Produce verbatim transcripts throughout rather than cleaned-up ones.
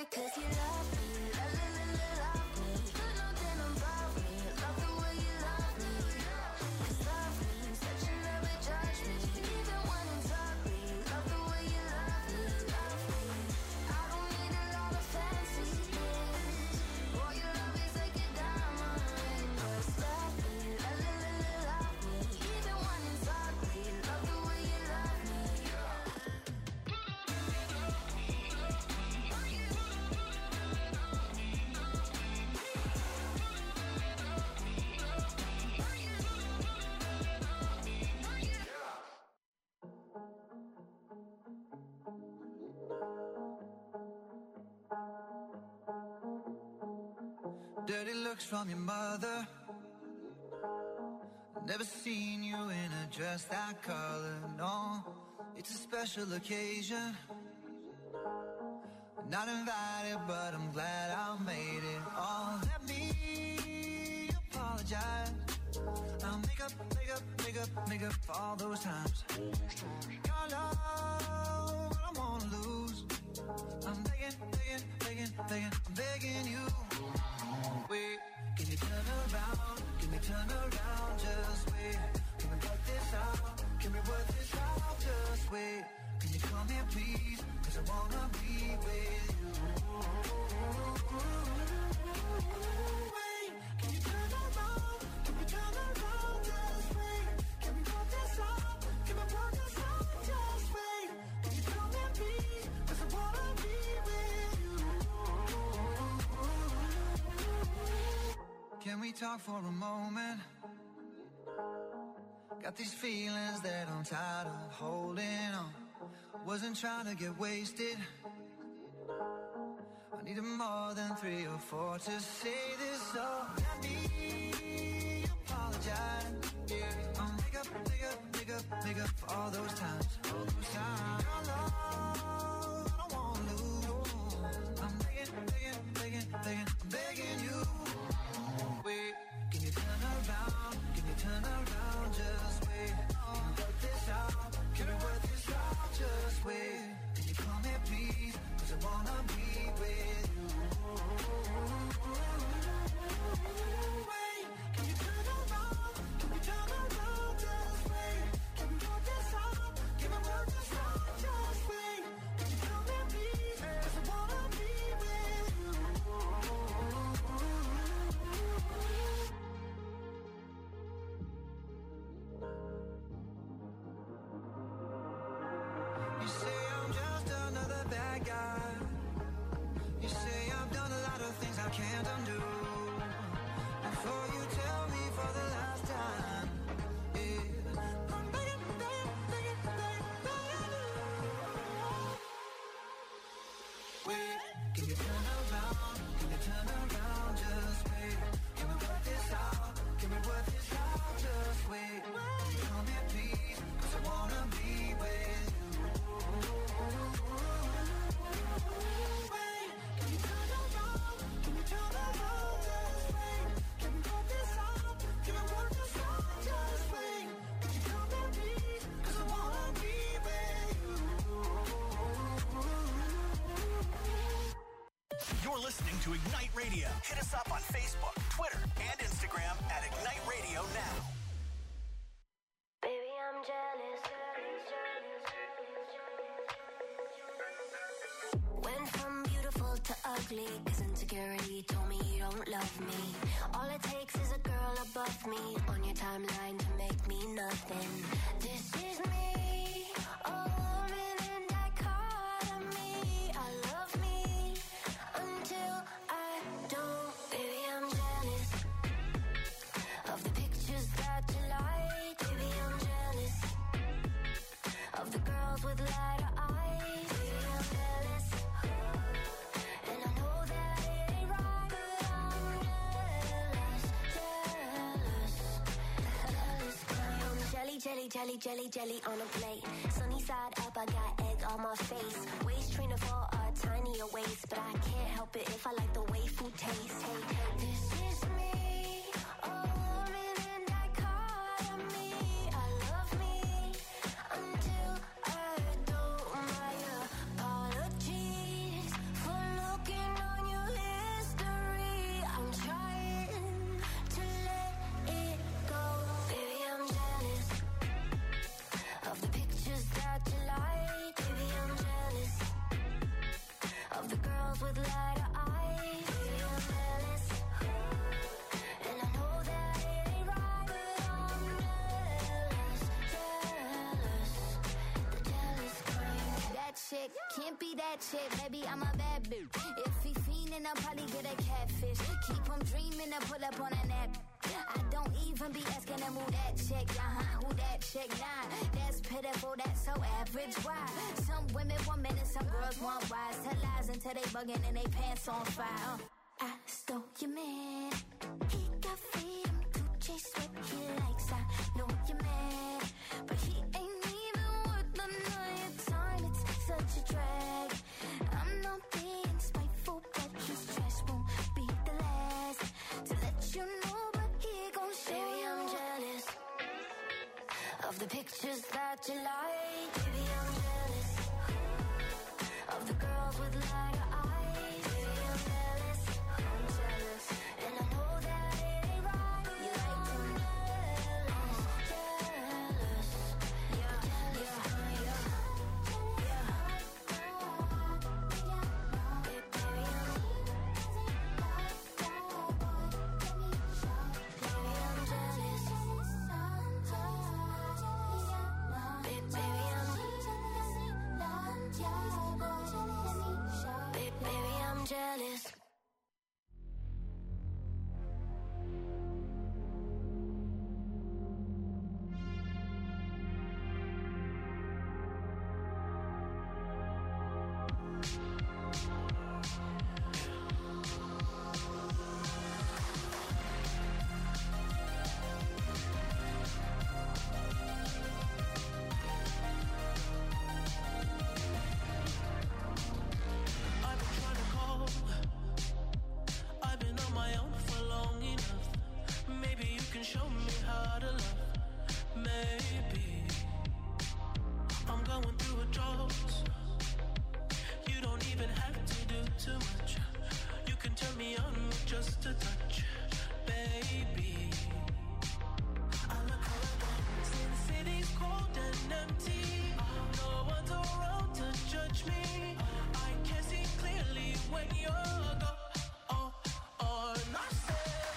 cause you love me, la la la la love me. You know that I'm about me, love the way you love me. Cause love me, such a never judge me. Even when it's ugly, love the way you love me, love me. I don't need a lot of fancy things. All your love is like a diamond ring. Just love me, la la la la love me. Even when it's ugly, love the way you love me. Dirty looks from your mother. Never seen you in a dress that color, no. It's a special occasion. Not invited, but I'm glad I made it. Oh, let me apologize. I'll make up, make up, make up, make up for all those times. Your love, I don't wanna lose. I'm begging, begging, begging, begging, I'm begging you. Wait, can you turn around? Can we turn around? Just wait. Can we work this out? Can we work this out? Just wait. Can you come here, please? Cause I wanna be with you. Wait, can you turn around? Can we turn around? Just wait. Can we work this out? Can we work this out? Just wait. Can you come here, please? Cause I wanna be with you. Can we talk for a moment? Got these feelings that I'm tired of holding on. Wasn't trying to get wasted. I needed more than three or four to say this, so let me apologize. Yeah, I'll make up, make up, make up, make up for all those times, all those times. Your love, I don't wanna lose. I'm begging, begging, begging, begging, I'm begging you. Wait, can you turn around? Can you turn around? Just wait. Can we work this out? Can we work this out? Just wait. Can you come here, please? Cause I wanna be with you. Wait, can you turn around? Can we turn around? Just wait. Can we work this out? Can we work this out? Just wait. Can you come here, please? Cause I wanna be with you. You say I'm just another bad guy. You say I've done a lot of things I can't undo. Before you tell me for the last time, yeah, I'm begging, begging, begging, begging, begging you. Wait, can you turn around? Can you turn around? Just wait. Can we work this out? Can we work this out? Just wait. Can you come here, please? Cause I wanna be with you. Wait, can you turn around? Can you turn around? Just wait. Can we work this out? Can we work this out? Just wait. Can you come here, please? Cause I wanna be with you. You're listening to Ignite Radio. Hit us up on Facebook, Twitter, and Instagram at Ignite Radio Now. Baby, I'm jealous. Went from beautiful to ugly, cause insecurity told me you don't love me. All it takes is a girl above me on your timeline to make me nothing. This is me, a woman in dichotomy. I love me until I don't. Baby, I'm jealous of the pictures that you like. Baby, I'm jealous of the girls with lighter eyes. Baby, I'm jealous, and I know that it ain't right, but I'm jealous, jealous, jealous. I'm jelly, jelly, jelly, jelly, jelly on a plate. Sunny side up, I got egg on my face. Waist trainer for a tinier waist, but I can't help it if I like the way food tastes. Hey, this is me, a woman in dichotomy. I love me until I don't. My apologies for looking chick, baby, I'm a bad bitch. If he fiendin', I'll probably get a catfish. Keep him dreamin' to pull up on a nap. I don't even be asking him who that chick, uh-huh, who that chick, nah. That's pitiful, that's so average, why? Some women want men and some girls want wise. Tell lies until they buggin' and they pants on fire. uh. I stole your man. He got freedom to chase what he likes. I know you're mad, but he ain't even worth the night time. It's such a drag. I'm not being spiteful, but his trash won't be the last to let you know. But he gon' show. Baby, I'm jealous of the pictures that you like. Baby, I'm jealous of the girls with lighter eyes. Baby, I'm jealous, I'm jealous, and I know that it ain't right. You like them jealous, jealous, yeah, yeah, yeah, yeah. Baby, I'm, baby, I'm jealous. Baby, baby, I'm, baby, I'm jealous. I've been trying to call. I've been on my own for long enough. Maybe you can show me how to love. Maybe I'm going through a drought. You don't even have to do too much. You can turn me on with just a touch, baby. I look around, since city's cold and empty. No one's around to judge me. I can see clearly when you're gone. Oh, oh, and I said,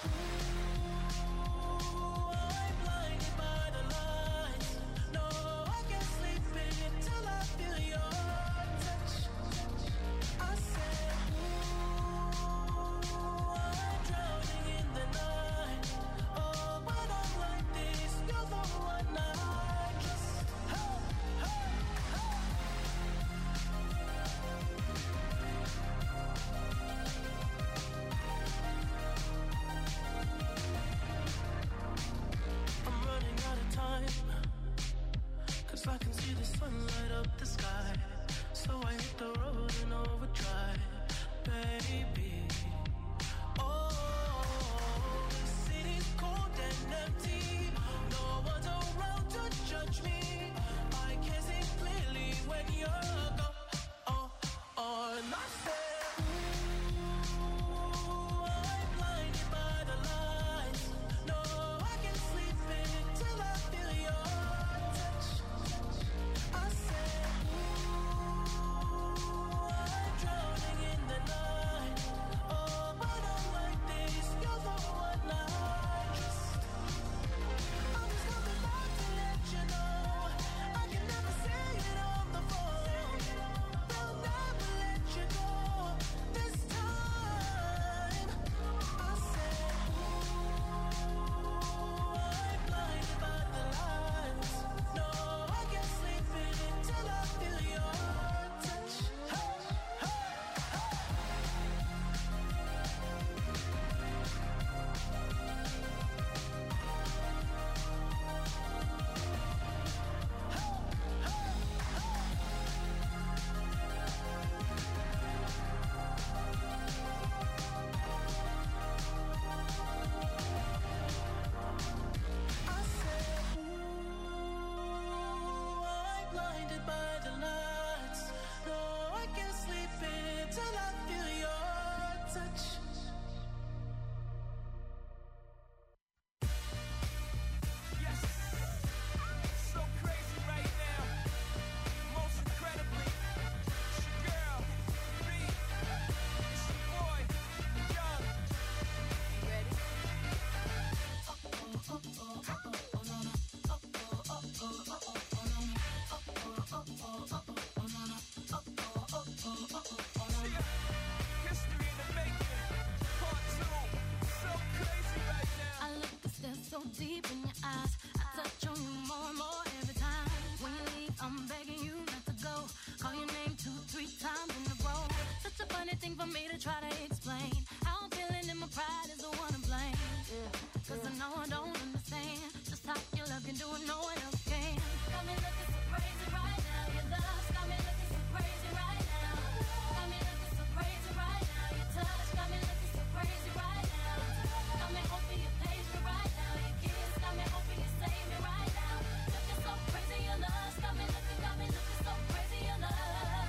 ooh, I'm blinded by the lights. No, I can't sleep until I feel your touch. I said, ooh, I'm drowning. deep in your eyes. I touch on you more and more every time. When you leave, I'm begging you not to go. Call your name two, three times in a row. Such a funny thing for me to try to explain. How I'm feeling and my pride is the one to blame. Yeah. Cause I know I don't understand just how your love can do it, no one else can. Got me looking so crazy right now. Your love's got me looking so crazy right now. Got me looking so crazy right now. Your touch got me looking so crazy right now. Got me hoping you page me right now. Your kiss got me hoping you save me right now. Looking so crazy, your love's got me looking, got me looking so crazy, your love.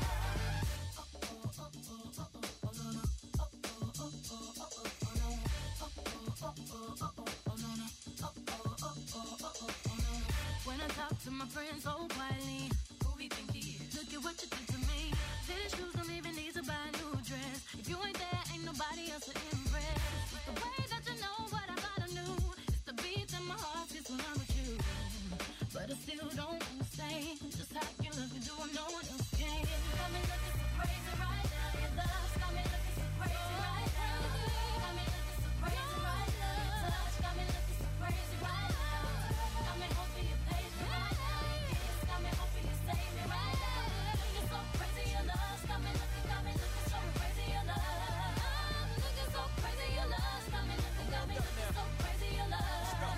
When I talk to my friends so quietly, who we think he is? Look at what you did to me. These shoes don't even need to buy a new dress. If you ain't there, ain't nobody else to impress. It's the way that you know what I thought I knew. It's the beat in my heart gets when I'm with you. But I still don't understand just how you love me, do I know what else can. Got me looking so crazy right now. Your love's got me looking so crazy right now. Got me looking so crazy right now. Your touch got me looking so crazy right now. Got me hoping you page me right now. Your kiss got me hoping you save me right now. Looking so crazy, your love's got me looking, got me looking so crazy, your love. Looking so crazy, your love's got me looking, got me looking so crazy, your love.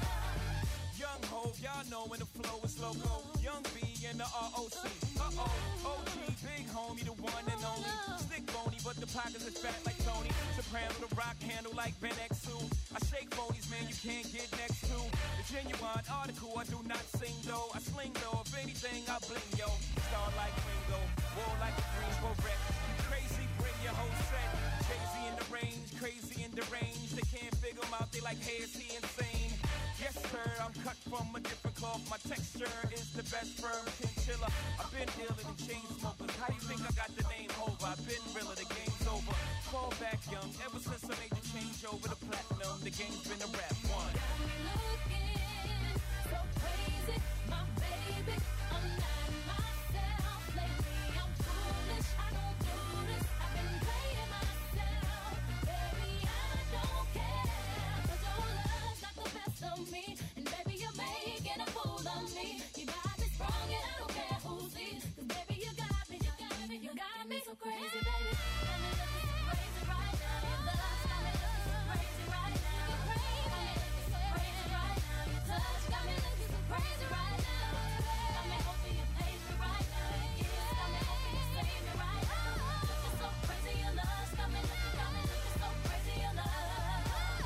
Young Hov, y'all know when the flow is loco. Young B and the R O C. Uh-oh, O G, big homie, the one and only. Stick bony, but the pockets is fat like Tony. Soprano, the rock handle like Ben X two. I shake phonies, man, you can't get next to. The genuine article, I do not sing though. I sling though, if anything, I bling, yo. Star like Ringo, war like a Greensboro wreck. You crazy, bring your whole set. Crazy in the range, crazy in the range. They can't figure him out, they like, hey, is he insane? Yes, sir, I'm cut from a different cloth. My texture is the best firm chinchilla. I've been dealing in chain smokers. How do you think I got the name over? I've been realer, the game's over. Fall back young, ever since I made the change over to platinum, the game's been a rap one. Got me looking so crazy, my baby. I'm not myself lately. I'm foolish, I don't do this. I've been playing myself, baby. I don't care, 'cause your love's not the best of me, and baby you're making a fool of me. You got me strong and I don't care who sees, 'cause baby you got me, you got me, you got me so crazy, baby. Got me looking so crazy right now. Your love's got me looking so crazy right now. You're crazy, got me looking so crazy right now. Your touch got me looking so crazy right now. Got me hoping you page me right now. Your kiss got me hoping you save me right now. Looking so crazy, your love's got me looking, got me looking so crazy, your love.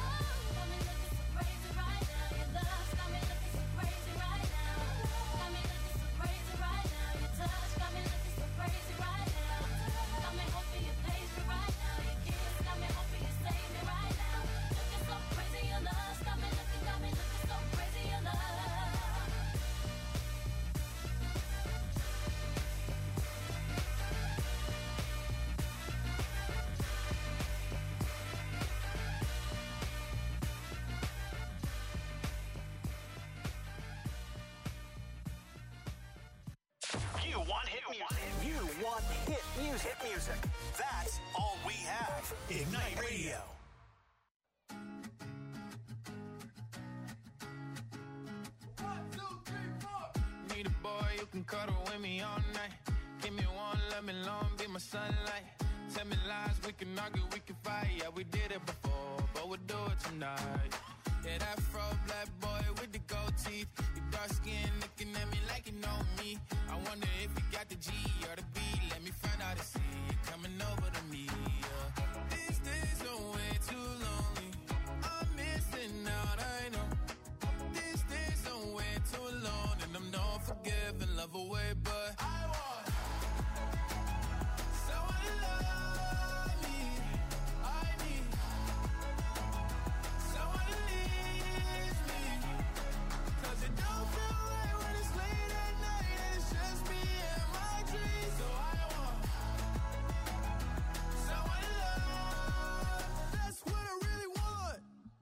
Got me looking so crazy right now. Your love's got me looking so crazy right now. Got me looking so crazy right now. Your touch got me looking so crazy right now. Got me hoping you page me right now. Your kiss got me hoping you save me right now. Looking so crazy, your love's got me looking, got me looking so crazy, your love. You want hit music. You want hit music. Hit music. That's all we have. Ignite Radio. Need a boy you can cuddle with me all night. Give me one, let me long, be my sunlight. Tell me lies, we can argue, we can fight. Yeah, we did it before, but we'll do it tonight. Yeah, that fro black boy with the gold teeth. You dark skin looking at me like you know me. I wonder if you got the G or the B. Let me find out and see you coming over to me. Yeah. These days are way too lonely. I'm missing out, I know. These days are way too long, and I'm not forgiving, love away, but I want someone to love me. I need someone to leave me, 'cause it don't feel right when it's late at night and it's just me and my dreams. So I want someone to love. That's what I really want.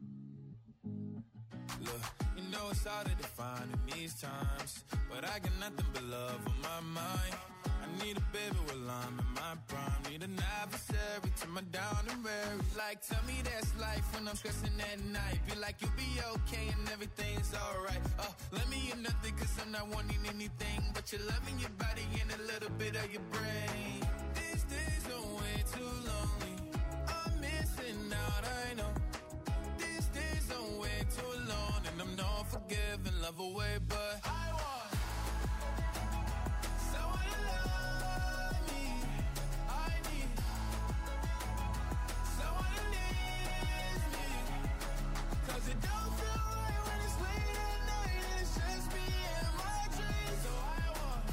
Look, you know it's hard to define in these times, but I got nothing but love on my mind. I need a baby while I'm in my prime. Need an adversary to my down and weary. Like, tell me that's life when I'm stressing at night. Be like, you'll be okay and everything's alright. Uh, let me in nothing cause I'm not wanting anything but you're loving your body and a little bit of your brain. These days are way too lonely. I'm missing out, I know. These days are way too long and I'm not forgiving, love away, but I want someone to love me. I need someone who needs me. Cause it don't feel right when it's late at night and it's just me and my dreams. So I want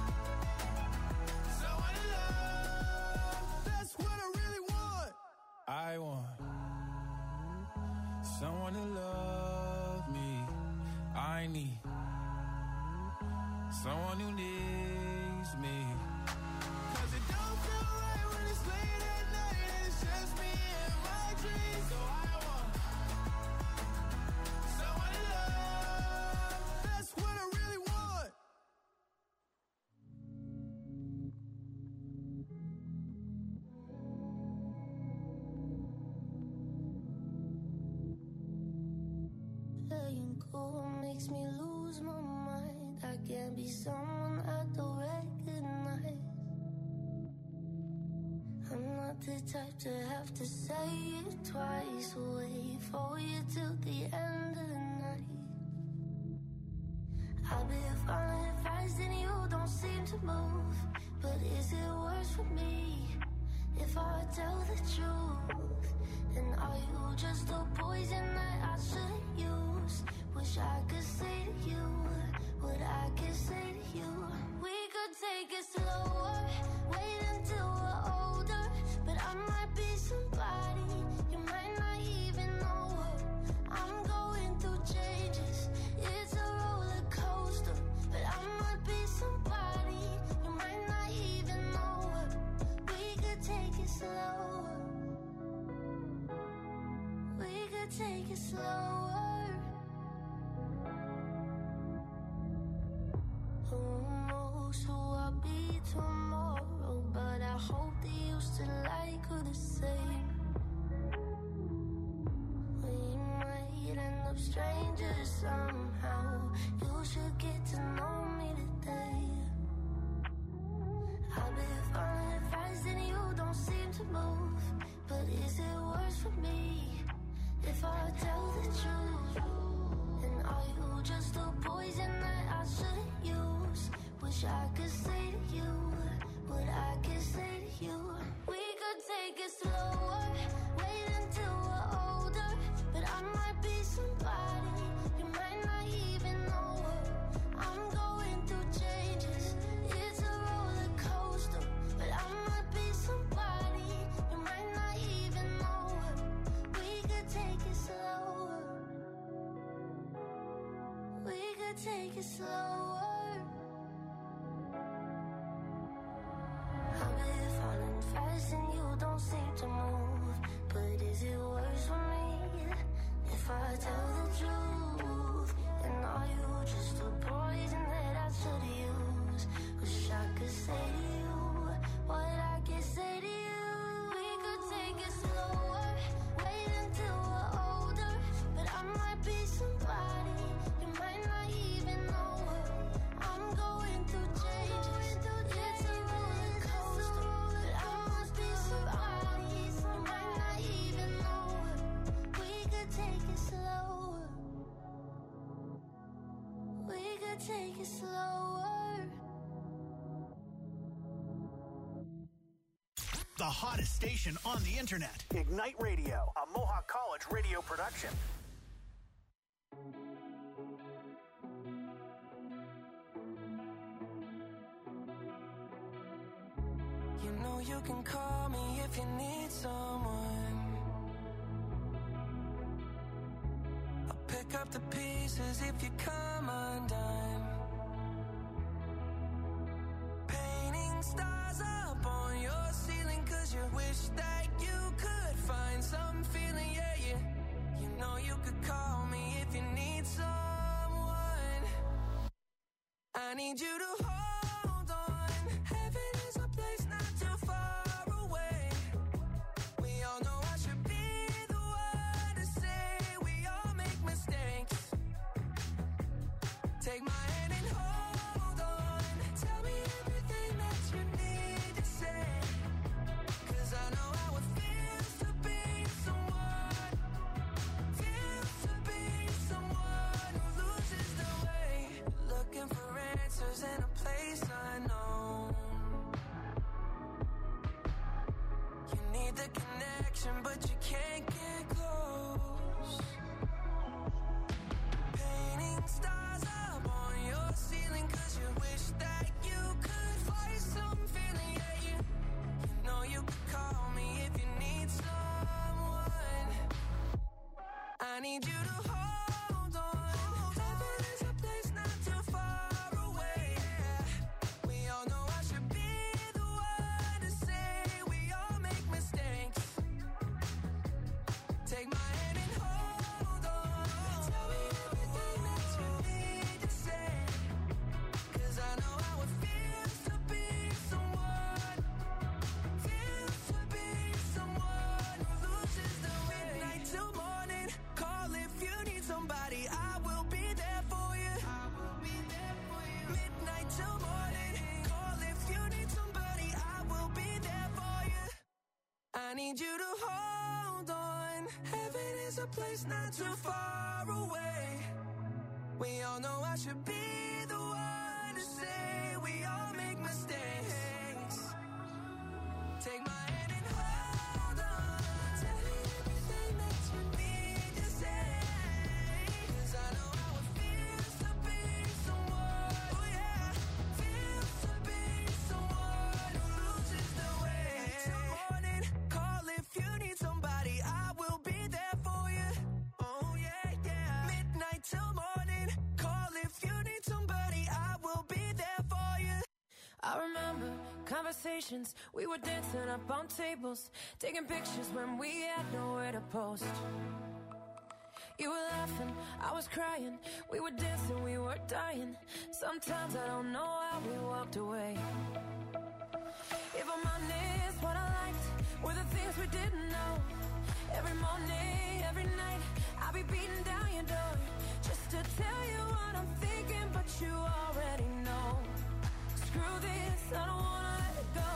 someone to love. That's what I really want. I want someone to love me. I need someone who needs me. Cause it don't feel right when it's late at night and it's just me and my dreams. So I want someone to love. That's what I really want. Letting go makes me lose my mind. I can't be someone I don't recognize. I'm not the type to have to say it twice. Wait for you till the end of the night. I've been following advice and you don't seem to move. But is it worse for me if I tell the truth? And are you just a poison that I shouldn't use? Wish I could say to you what I could say to you. We could take it slower, wait until we're older. But I might be somebody you might not even know her. I'm going through changes, it's a roller coaster. But I might be somebody you might not even know her. We could take it slower. We could take it slower. Who knows who I'll be tomorrow? But I hope that you still like her the same. We might end up strangers somehow. You should get to know me today. I've been following advice and you don't seem to move. But is it worse for me if I tell the truth? And are you just a poison that I shouldn't use? Wish I could say to you what I could say to you. We could take it slower, wait until we're older. But I might be somebody you might not even know her. I'm going through changes, it's a roller coaster. But I might be somebody you might not even know her. We could take it slower. We could take it slower. I've been falling fast and you don't seem to move. But is it worse for me if I tell the truth? And are you just a poison that I should use? Wish I could say to you what I can say to you. We could take it slower, wait until we're older. But I might be somebody you might not even know her. I'm going through changes, it's a roller coaster. But I must be somebody you might not even know her. We could take it slower. We could take it slower. The hottest station on the internet. Ignite Radio, a Mohawk College radio production. You know you can call me if you need someone. I'll pick up the pieces if you come undone. Painting stars up on your ceiling 'cause you wish that you could find some feeling, yeah, yeah. You know you could call me if you need someone. I need you to hold on. Heaven need you to hold on. Heaven is a place not too far away. We all know I should be the one to say we all make mistakes. Take my hand and hold on. Tell me everything that you need to say. Cause I know how it feels to be someone. Feels to be someone who loses the way. Midnight till morning. Call if you need somebody. I will be there for you. I will be there for you. Midnight till morning. Call if you need somebody. I will be there for you. I need you to hold on. Heaven is a place not too far away. We all know I should be the one to say we all make mistakes. Take my hand and hold on. Tell me everything that you need to say. Cause I know how it feels to be someone. Oh yeah. Feels to be someone who loses the way. Till morning. Call if you need somebody. I will be there for you. Oh yeah, yeah. Midnight till morning. Call if you need somebody. I will be there for you. I remember conversations, we were dancing up on tables, taking pictures when we had nowhere to post. You were laughing, I was crying, we were dancing, we were dying. Sometimes I don't know how we walked away. If I'm honest, what I liked were the things we didn't know. Every morning, every night, I'll be beating down your door just to tell you what I'm thinking, but you already know. Screw this, I don't wanna let it go.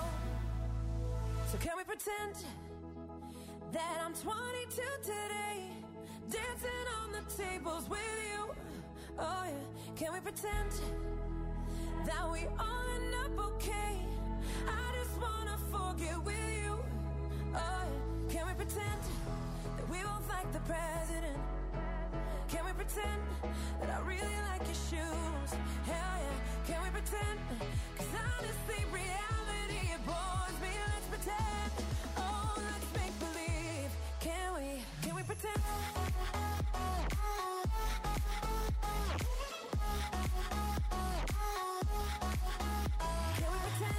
So can we pretend that I'm twenty-two today, dancing on the tables with you? Oh yeah, can we pretend that we all end up okay? I just wanna forget with you. Oh yeah, can we pretend that we both like the president? Can we pretend that I really like your shoes? Hell yeah, can we pretend? Cause honestly, reality, it bores me. Let's pretend. Oh, let's make believe. Can we, can we pretend? Can we pretend?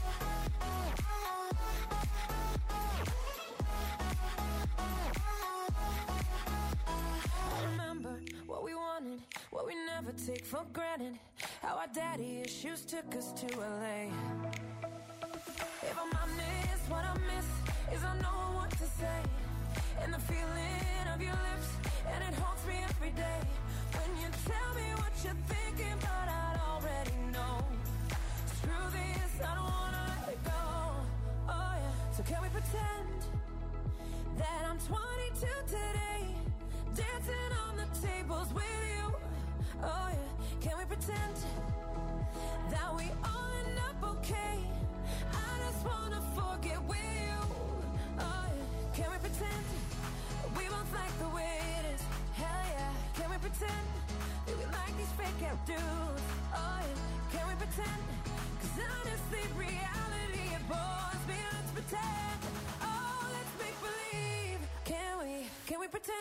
I remember what we wanted, what we never take for granted. How our daddy issues took us to L A. If I'm honest, what I miss is I know what to say. And the feeling of your lips, and it haunts me every day. When you tell me what you're thinking, but I already know. Screw this, I don't wanna let it go. Oh yeah, so can we pretend that I'm twenty-two today, dancing on the tables with you? Oh yeah, can we pretend that we all end up okay? I just wanna forget with you. Oh yeah, can we pretend that we both like the way it is? Hell yeah, can we pretend that we like these fake out dudes? Oh yeah, can we pretend? Cause honestly, reality, it bores me. Let's pretend. Oh, let's make believe. Can we, can we pretend?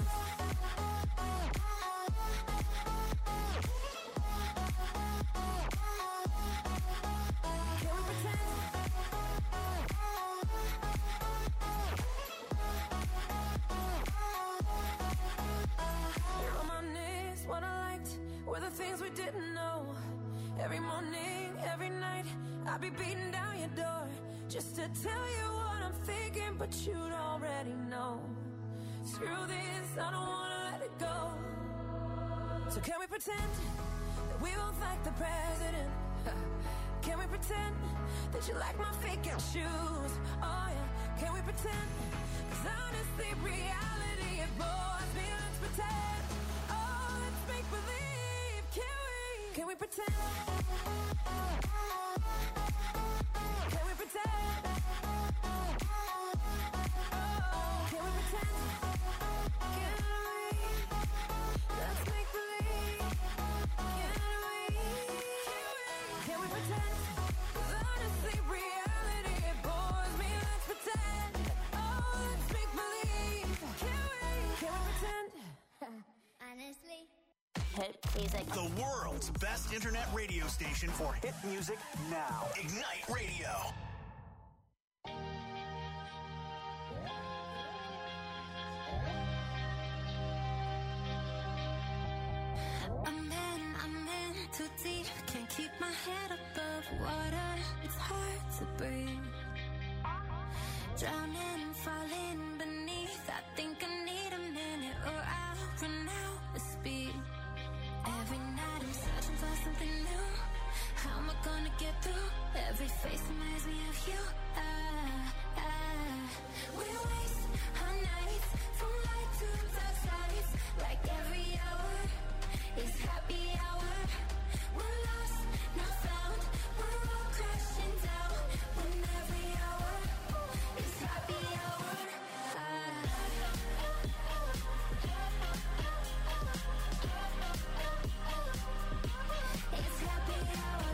What I liked were the things we didn't know. Every morning, every night, I'd be beating down your door just to tell you what I'm thinking, but you'd already know. Screw this, I don't wanna let it go. So can we pretend that we both like the president? Can we pretend that you like my fake out shoes? Oh yeah, can we pretend? Cause honestly, reality, it bores me. Let's pretend. Oh, let's make believe. Can we? Can we pretend? Can we pretend? Oh, can we pretend? Can we? Let's make believe. Can we? Can we pretend? 'Cause honestly, reality, it bores me. Let's pretend. Oh, let's make believe. Can we? Can we pretend? Honestly. Hit music. The world's best internet radio station for hit music now. Ignite Radio. I'm in, I'm in too deep. Can't keep my head above water. It's hard to breathe. Drowning, falling beneath. I think I need a minute or I'll run out of speed. Every night I'm searching for something new. How am I gonna get through? Every face reminds me of you. Ah, ah. We waste our nights from light to dark sides. Like every hour is happy hour. We're lost, not found. We're all crashing down. When every hour is happy hour. Ah. It's happy hour.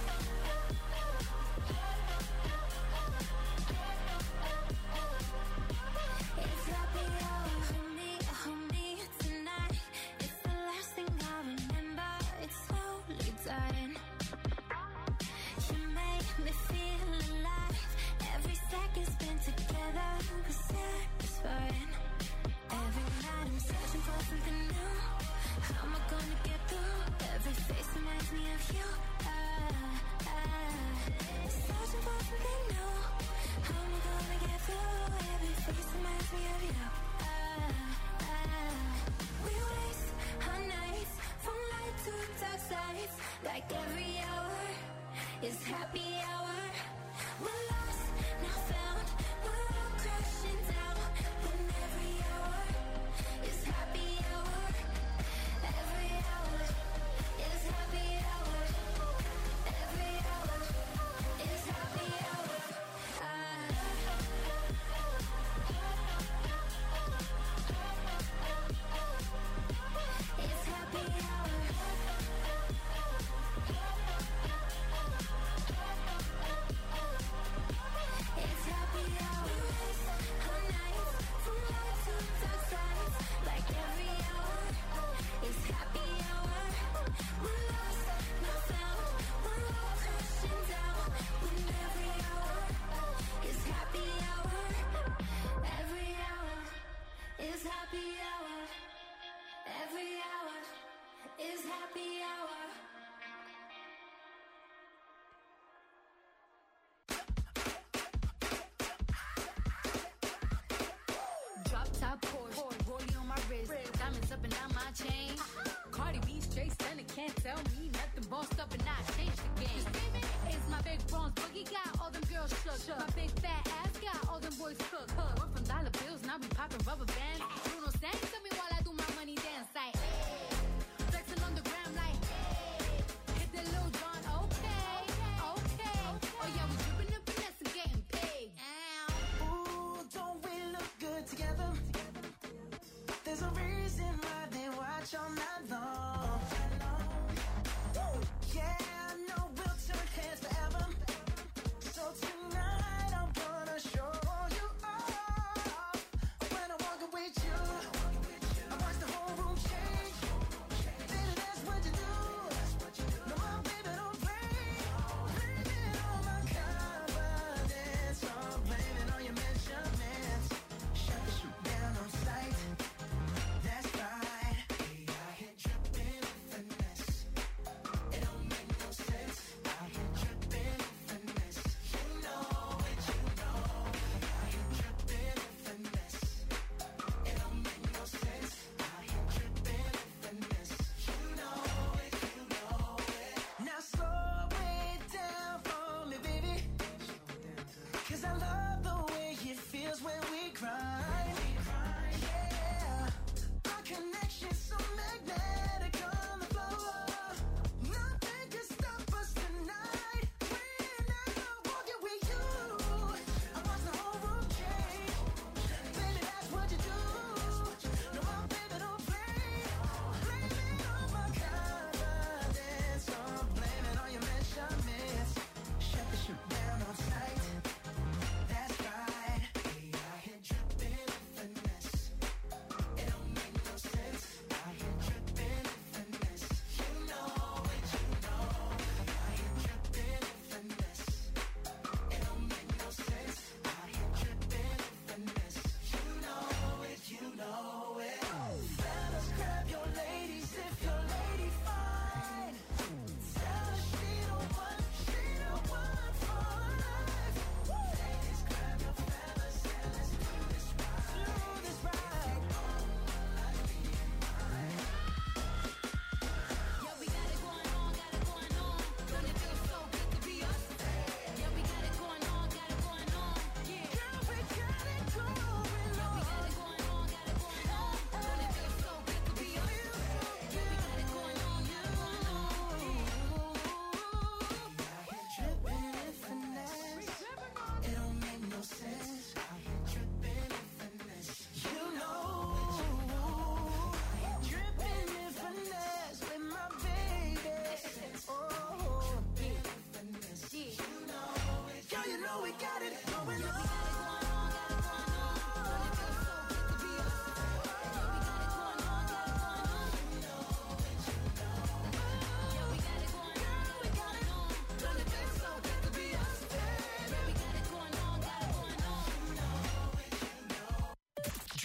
It's happy hour. Hold me, hold me tonight. It's the last thing I remember. It's slowly dying. You make me feel alive. Every second spent together was satisfying. Every night I'm searching for something new. How am I gonna get through? Every face reminds me of you. Ah, ah. Searching for something new. How am I gonna get through? Every face reminds me of you. Ah, ah. We waste our nights from light to dark sides. Like every hour is happy hour. We're lost, not found. We're all crashing down. When every hour is happy hour. Every hour is happy hour. Every hour is happy hour. Ah. It's happy hour.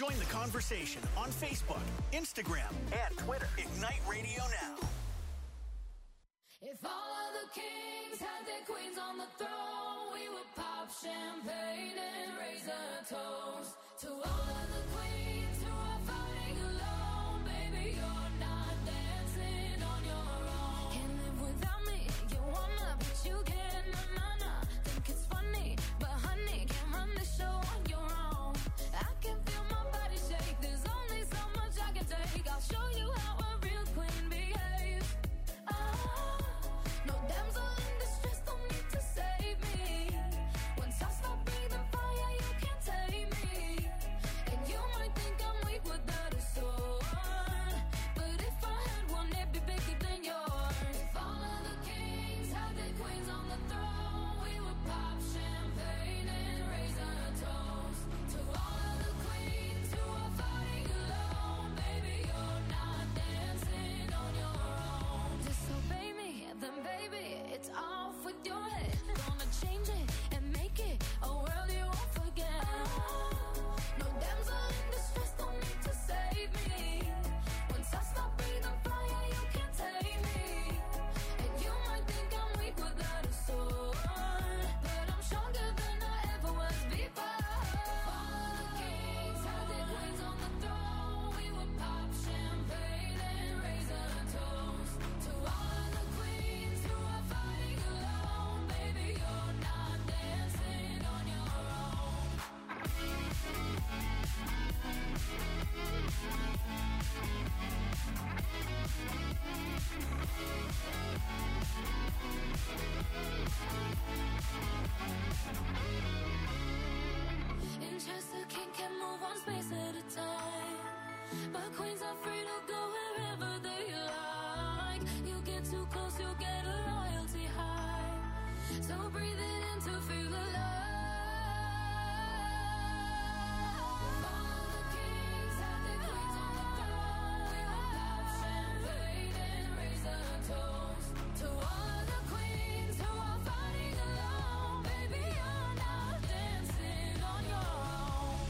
Join the conversation on Facebook, Instagram, and Twitter. Ignite Radio Now. If all of the kings had their queens on the throne, we would pop champagne and raise a toast to all of the queens who are fighting alone. Baby, you're not dancing on your own. Can't live without me, you wanna, but you can't, nah, nah, nah. Think it's funny, but honey, can't run the show on your own. I can feel my body shake, there's only so much I can take. I'll show you how a real queen behaves. Ah, no damsel in distress, don't need to save me. Once I stop breathing fire, you can't tame me. And you might think I'm weak without a sword, but if I had one, it'd be bigger than yours. If all of the kings had their queens on the throne, we would pop champagne and raise a toast to all of the queens who are fighting alone. Baby, you're not dancing on your own. Disobey me, then baby, it's off with your head. Gonna change it and make it a world you won't forget. No damsel in distress, don't need to save me. Once I stop breathing fire, you can't tame me. And you might think I'm weak without a sword, but I'm stronger than I ever was before. All of the kings had their queens on the throne. We would pop champagne and raise a toast to all of the queens who are fighting alone. Baby, you're not dancing on your own. In Chester, king can move one space at a time, but queens are free to go wherever they like. You get too close, you'll get a royalty high. So breathe it in to feel alive. All of the kings had their queens on the throne. We would pop champagne and raise a toast to all of the queens who are fighting alone. Baby, you're not dancing on your own.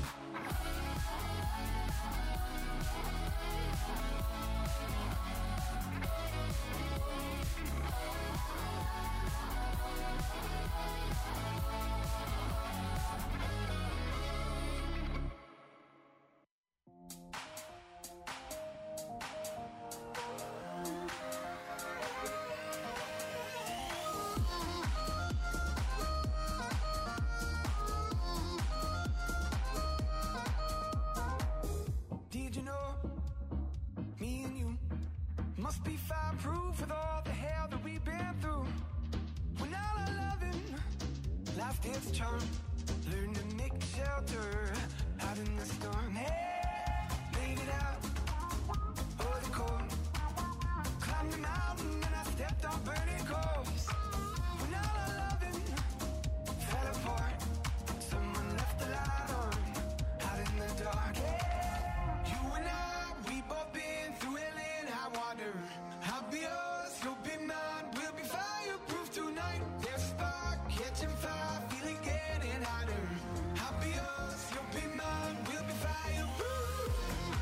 Did you know me and you must be fireproof with all the hell that we've been through? When all our loving lost its charm, learn to make shelter out in the storm. Hey, made it out of the cold, climbed the mountain and I stepped on burning coals. When all our loving fell apart, someone left the light on out in the dark. Hey, you and I, we both been through hell and high water. I'll be yours, you'll be mine. We'll be fireproof tonight. There's a spark catching fire, feeling getting hotter. I'll be yours, you'll be mine. We'll be fireproof.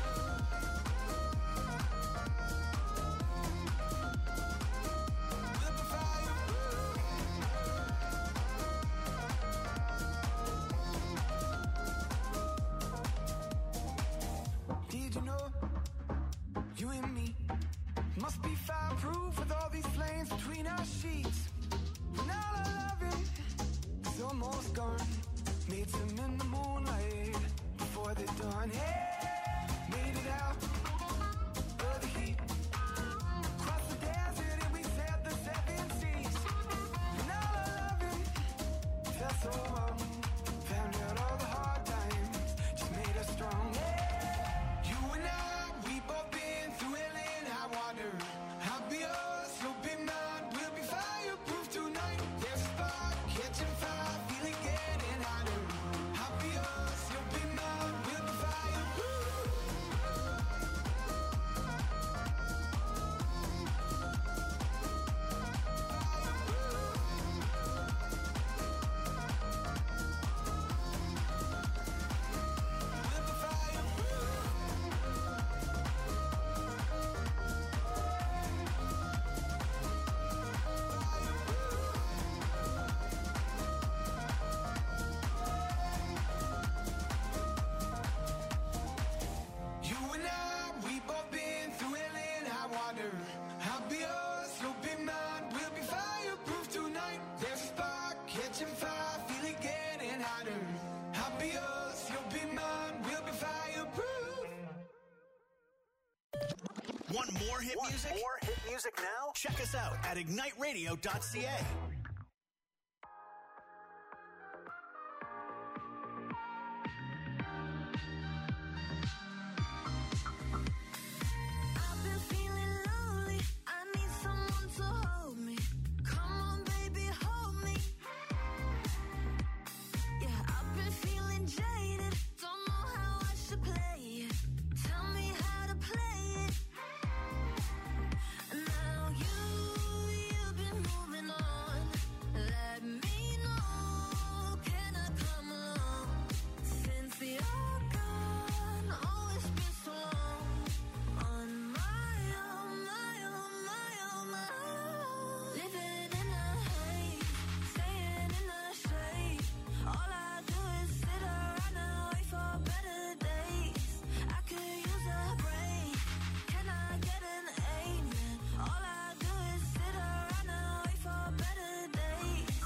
We'll be fireproof. Did you know you and me must be fireproof with all these flames between our sheets? When all our loving is almost gone, made some in the moonlight before the dawn. Hey, made it out of the heat, crossed the desert and we sailed the seven seas. When all our loving felt so wrong, found out all the hard times just made us strong. Hey, you and I, we both been through hell and high water. I'll be yours, you'll be mine. We'll be fireproof tonight. There's a spark catching fire, feeling getting hotter. I'll be yours, you'll be mine. We'll be fireproof. Want more hit Want music? more hit music now? Check us out at ignite radio dot c a. I've been feeling lonely. I need someone to hold me. Come on, baby, hold me. Yeah, I've been feeling jaded. Don't know how I should play it. Tell me how to play it. Now you, you've been moving on. Let me know. Can I come along? Since you're gone, oh, it's been so long. On my own, my own, my own, my own. Living in a haze, staying in the shade. All I do is sit around and wait for better days. I could use a break. Can I get an amen? All I do is sit around and wait for better days.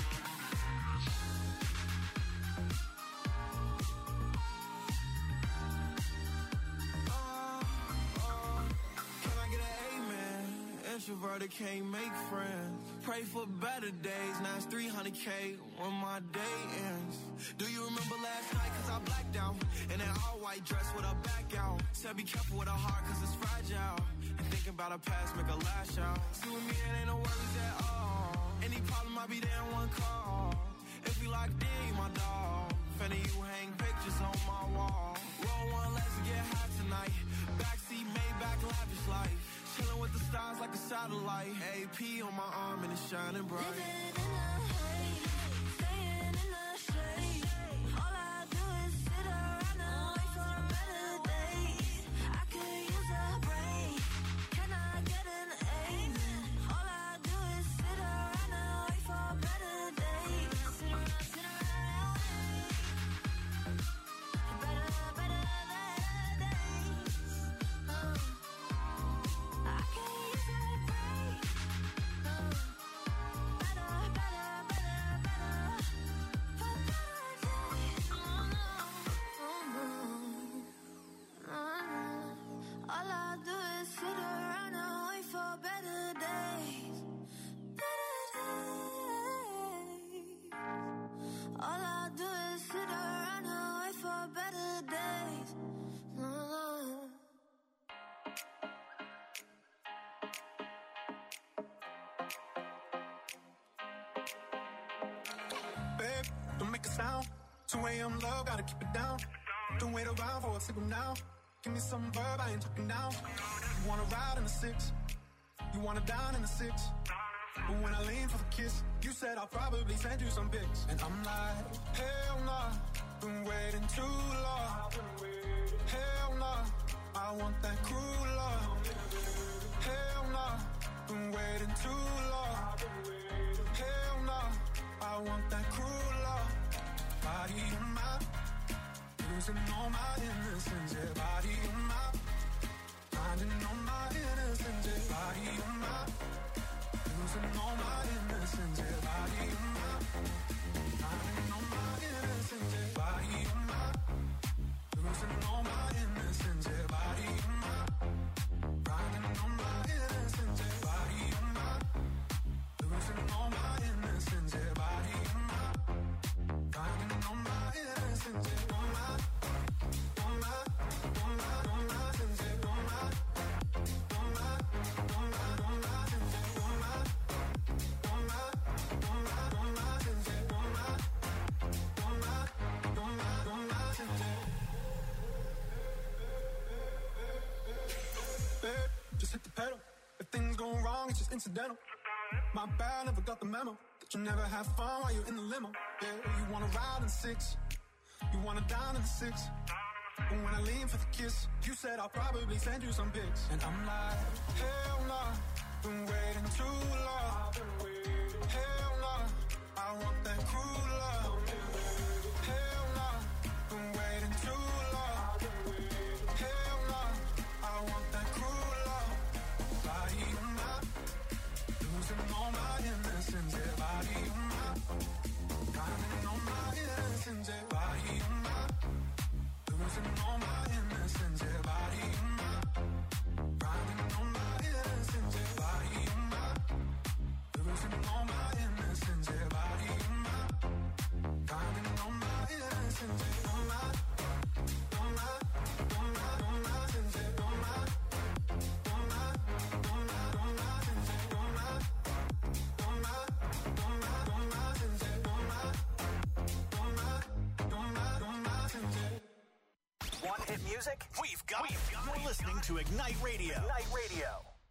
Can I get an amen? Introverted can't make friends. Pray for better days. Now it's three hundred K when my day ends. Do you remember last night? Cause I blacked out. In that all white dress with a back out. Said be careful with a heart cause it's fragile. And thinking about a past make a lash out. See with me it ain't no worries at all. Any problem I'll be there in one call. If we locked in, you my dog. Finna you hang pictures on my wall. Roll one, let's get high tonight. Backseat, Maybach, lavish life. Chilling with the stars like a satellite. A P on my arm and it's shining bright. Living in a haze, staying in the shade. All I do is sit around and wait for better days. I could use a break. Can I get an amen? All I do is sit around and wait for better days. Sit around, sit around and wait. Better, better, better days. Oh. I could use a break. Oh. Better, better, better, better. For better days. Oh, no. Oh, no. Oh, no. All I do is sit around and wait for better days. Better days. All I do is sit around and wait for better days. No, no. Babe, don't make a sound. two a.m. love, gotta keep it down. Don't wait around for a signal now. Give me some verb, I ain't talking down. You wanna ride in the six, you wanna dine in the six. But when I lean for the kiss, you said I'll probably send you some pics. And I'm like, hell nah, been waiting too long. Hell nah, I want that cruel love. Hell nah, been waiting too long. Hell nah, I want that cruel love. Body in my, losing all my innocence. Yeah, body in my, finding all my innocence. Yeah, body in my, losing all my innocence. Yeah, body in my, finding all my innocence. Yeah, body in my, losing all my innocence. Yeah, body in my, finding all my innocence. Yeah, body in my, losing all my innocence. Yeah, body in my, finding all my innocence. Yeah, all my, all my, all my, all my sins. Yeah, all my, all my, all my, all my sins. Yeah, all my, all my, all my, all my sins. Yeah, all my, all my, all my, all my sins. Yeah. Babe, just hit the pedal. If things go wrong, it's just incidental. My bad, never got the memo that you never have fun while you're in the limo. Yeah, you wanna ride in the six, you wanna dine in the six. But when I lean for the kiss, you said I'll probably send you some pics. And I'm like, hell nah, been waiting too long. Hell nah, I want that cruel love. Hell nah, been waiting too long. Hell nah, I want that cruel love. Body in my, losing all my innocence. Yeah, body in my, finding all my innocence. Yeah, body in my, losing all my innocence. Yeah, body in my, finding Want hit music? We've got it. You're listening to Ignite Radio. Ignite Radio.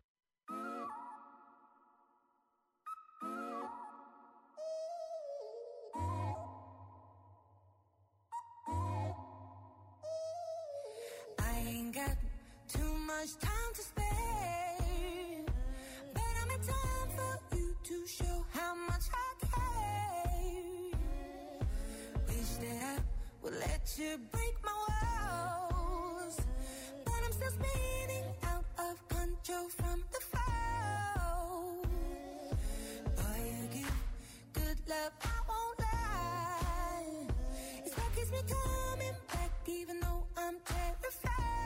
I ain't got too much time to spare, but I'm in time for you to show how much I care. Wish that I would let you break my walls, but I'm still spinning out of control from the fall. Boy, you give good love, I won't lie. It's what keeps me coming back, even though I'm terrified.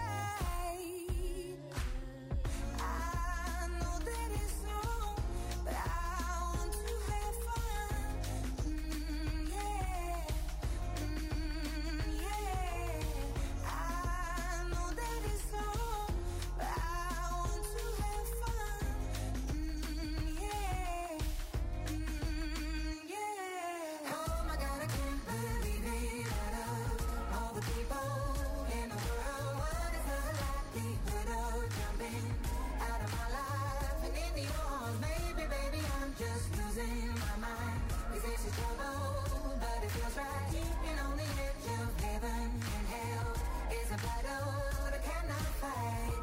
I know that it's wrong, but I want to have fun. Mm, yeah, mm, yeah. I know that it's wrong, but I want to have fun. Mm, yeah, mm, yeah. Oh my God, I can't believe it. Out of all the people in the world, what is the likelihood of jumping out of my life and into yours? Maybe, baby, I'm just losing my mind. 'Cause this is trouble, but it feels right. Keeping on the edge of heaven and hell is a battle that I cannot fight.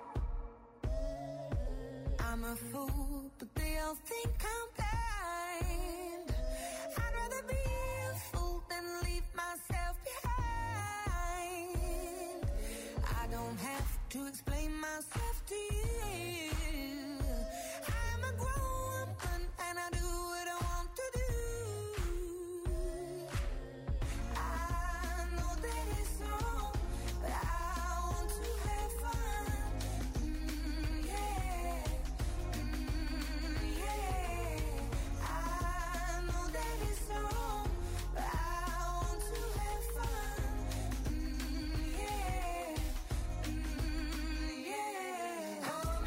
I'm a fool, but they all think I'm blind. I'd rather be a fool than leave myself behind. I don't have to explain myself to you. I'm a grown woman and I do what I want to do. I know that it's wrong, but I want to have fun. Mm, yeah, mm, yeah. I know that it's wrong, but I want to have fun. Mm, yeah, mm, yeah. Oh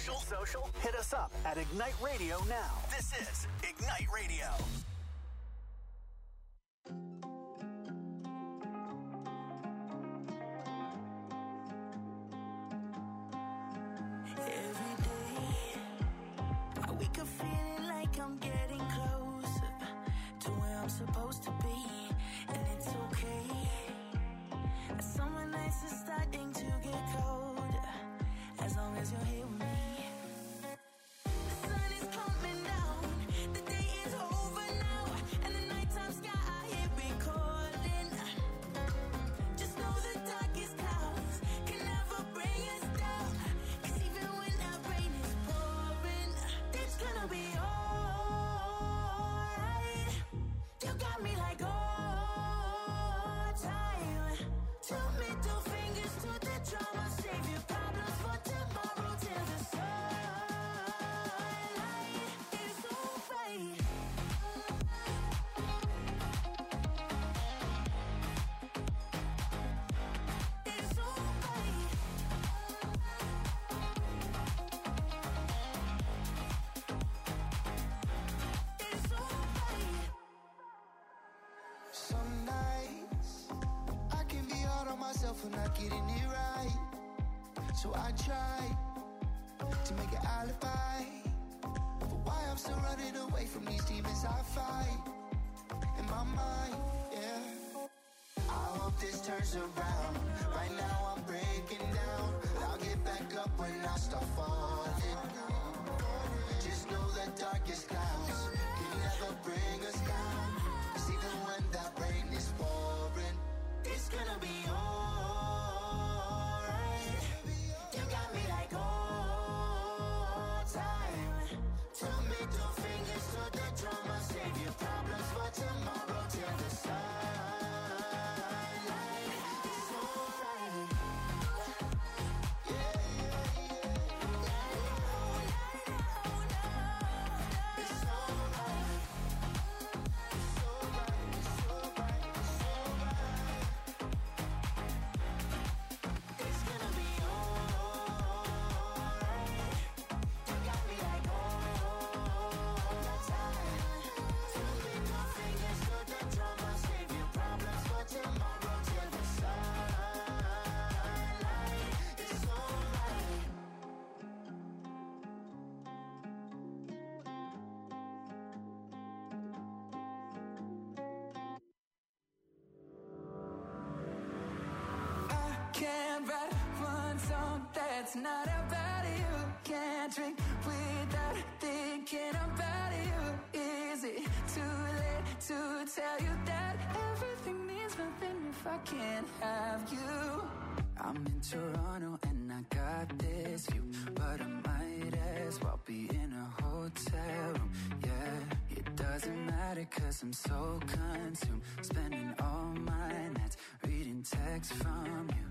Social? Social? Hit us up at Ignite Radio now. This is Ignite Radio. Every day, I wake up feeling like I'm getting closer to where I'm supposed to be, and it's okay. Summer nights are starting to get colder, as long as you're here with me. The sun is coming down, the day is over now, and the nighttime sky I hear it calling. Just know the darkest clouds can never bring us down, 'cause even when that rain is pouring, it's gonna be alright. You got me like all time. Two middle fingers to the drama, save your problems for tomorrow till the sunlight is alright. It's alright. It's alright. Some nights I can be hard on myself for not getting it right. So I try to make an alibi for why I'm still running away from these demons I fight in my mind, yeah. I hope this turns around. Right now I'm breaking down, but I'll get back up when I start falling. Just know the darkest clouds can never bring us down, 'cause even when that rain is pouring, It's gonna be alright. You got me like all time. Two middle fingers to the drama, save your problems for tomorrow till the sunlight. It's alright. yeah, yeah, yeah. It's alright. It's alright, it's alright, it's alright. It's gonna be alright. You got me like all the time. Two middle fingers to the drama, save your problems for tomorrow till the sunlight. It's alright. I can't write one song that's not about you. Can't drink without thinking about you. Is it too late to tell you that everything means nothing if I can't have you? I'm in Toronto and I got this view, but I might as well be in a hotel room. Yeah, it doesn't matter 'cause I'm so consumed, spending all my nights reading texts from you.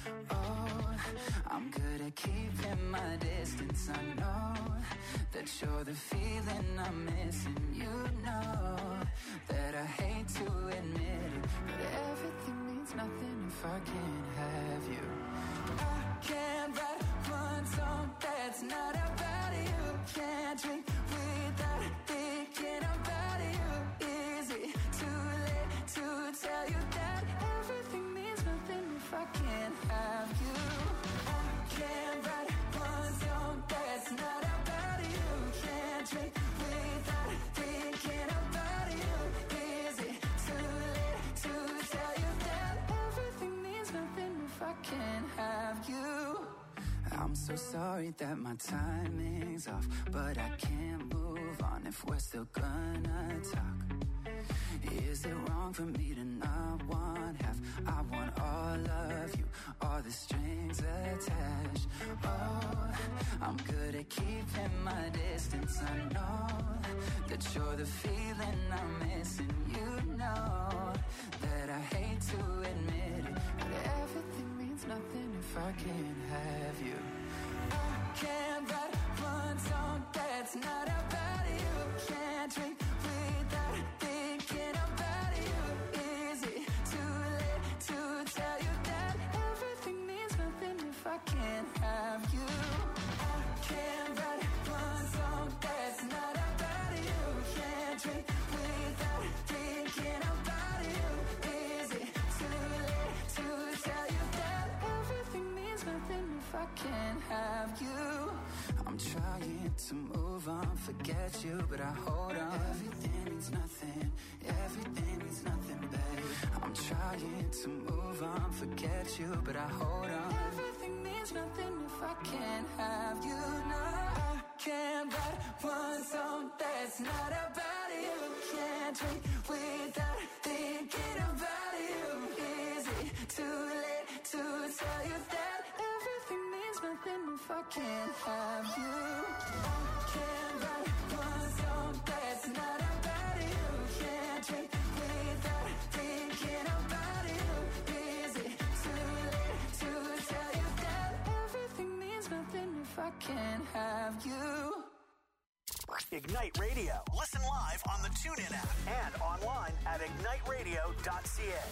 Oh, I'm good at keeping my distance. I know that you're the feeling I'm missing. You know that I hate to admit it, but everything means nothing if I can't have you. I can't write one song that's not about you. Can't drink without thinking about you. Is it too late to tell you that everything means nothing if I can't have you? I can't write one song that's not about you. Can't drink without thinking about you. Is it too late to tell you that everything means nothing if I can't have you? I'm so sorry that my timing's off, but I can't move on if we're still gonna talk. Is it wrong for me to not want half? I want all of you, all the strings attached. Oh, I'm good at keeping my distance. I know that you're the feeling I'm missing. You know that I hate to admit it, but everything means nothing if I can't have you. I can't write one song that's not about you. Can't drink without thinking about you. Is it too late to tell you that everything means nothing if I can't have you? I can't if I can't have you. I'm trying to move on, forget you, but I hold on. Everything means nothing, everything means nothing, babe. I'm trying to move on, forget you, but I hold on. Everything means nothing if I can't have you. No, I can't write one song that's not about you. Can't drink without thinking about you. Is it too late to tell you that everything means nothing if I can't have you? I can't write one song that's not about you. Can't drink without thinking about you. Is it too late to tell you that everything means nothing if I can't have you? Ignite Radio. Listen live on the TuneIn app and online at ignite radio dot c a.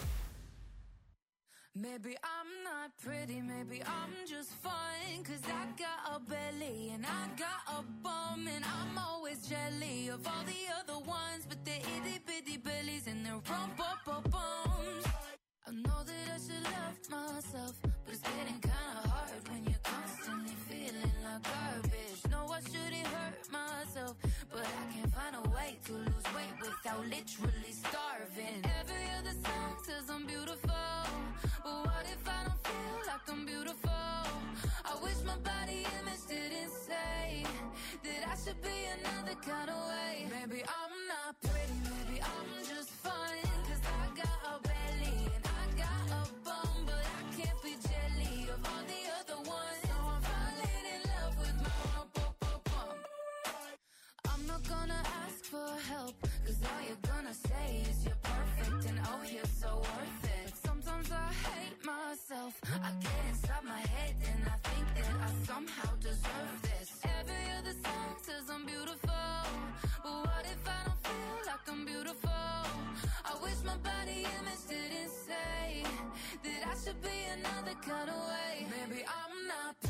Maybe I'm not pretty, maybe I'm just fine. Cause I got a belly and I got a bum. And I'm always jelly of all the other ones. But they're itty bitty bellies and they're rump-up-up-bums. I know that I should love myself, but it's getting kinda hard when you're constantly feeling like garbage. No, I shouldn't hurt myself, but I can't find a way to lose weight without literally starving. Every other song says I'm beautiful, but what if I don't feel like I'm beautiful? I wish my body image didn't say that I should be another kind of way. Maybe I'm not pretty, maybe I'm just fine. Cause I got a belly and I got a bum, but I can't be jelly of all the other ones. So I'm falling in love with my rump-up-up-bum. I'm not gonna ask for help, cause all you're gonna say is you're perfect and oh you're so worth it. Sometimes I hate myself, I get inside my head and I think that I somehow deserve this. Every other song says I'm beautiful, but what if I don't feel like I'm beautiful? I wish my body image didn't say that I should be another kind of way. Maybe I'm not